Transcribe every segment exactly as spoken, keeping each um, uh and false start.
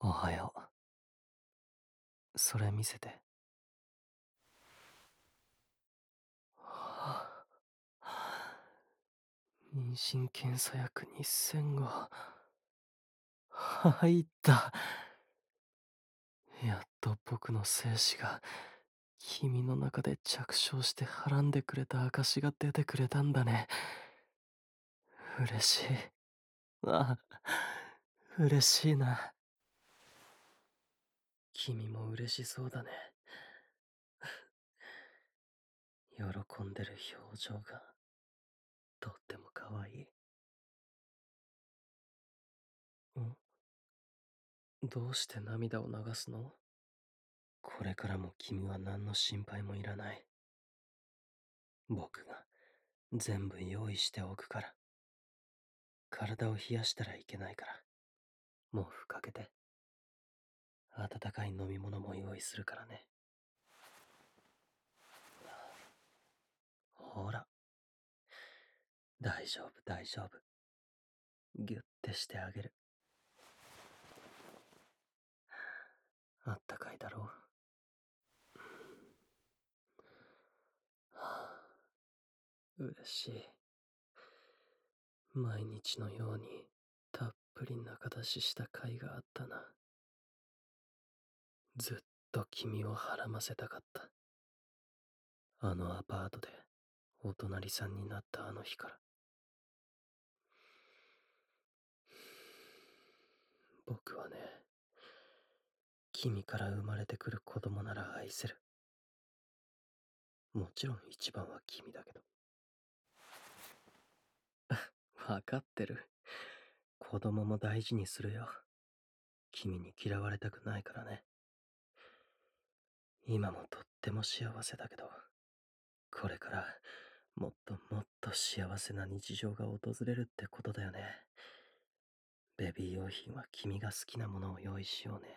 おはよう。それ見せて。はあ、妊娠検査薬にせんご。入った。やっと僕の精子が君の中で着床してはらんでくれた証が出てくれたんだね。嬉しい。ああ、嬉しいな。君も嬉しそうだね。喜んでる表情がとっても可愛い。ん？どうして涙を流すの？これからも君は何の心配もいらない。僕が全部用意しておくから。体を冷やしたらいけないから。毛布かけて。温かい飲み物も用意するからね。ほら。大丈夫、大丈夫。ぎゅってしてあげる。あったかいだろう。はあ、嬉しい。毎日のようにたっぷり中出しした甲斐があったな。ずっと君をはらませたかった。あのアパートでお隣さんになったあの日から。僕はね、君から生まれてくる子供なら愛せる。もちろん一番は君だけど。わかってる。子供も大事にするよ。君に嫌われたくないからね。今もとっても幸せだけど、これからもっともっと幸せな日常が訪れるってことだよね。ベビー用品は君が好きなものを用意しようね。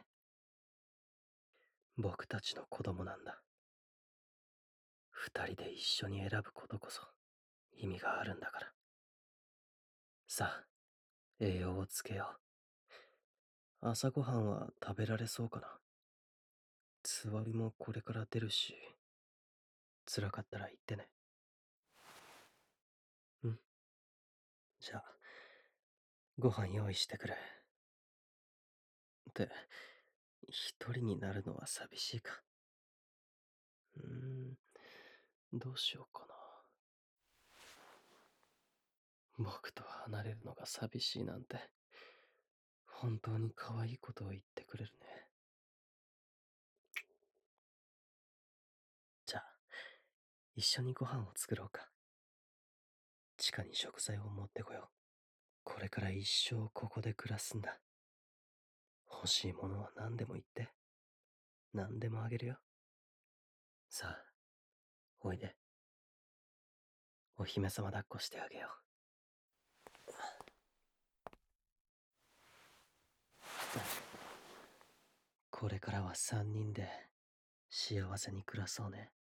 僕たちの子供なんだ。二人で一緒に選ぶことこそ意味があるんだから。さあ、栄養をつけよう。朝ごはんは食べられそうかな。つわりもこれから出るし、辛かったら言ってね。うん。じゃあ、ご飯用意してくる。って、一人になるのは寂しいか。うーん、どうしようかな。僕と離れるのが寂しいなんて、本当に可愛いことを言ってくれるね。じゃあ、一緒にご飯を作ろうか。地下に食材を持ってこよう。これから一生ここで暮らすんだ。欲しいものは何でも言って。何でもあげるよ。さあ、おいで。お姫様抱っこしてあげよう。これからは三人で幸せに暮らそうね。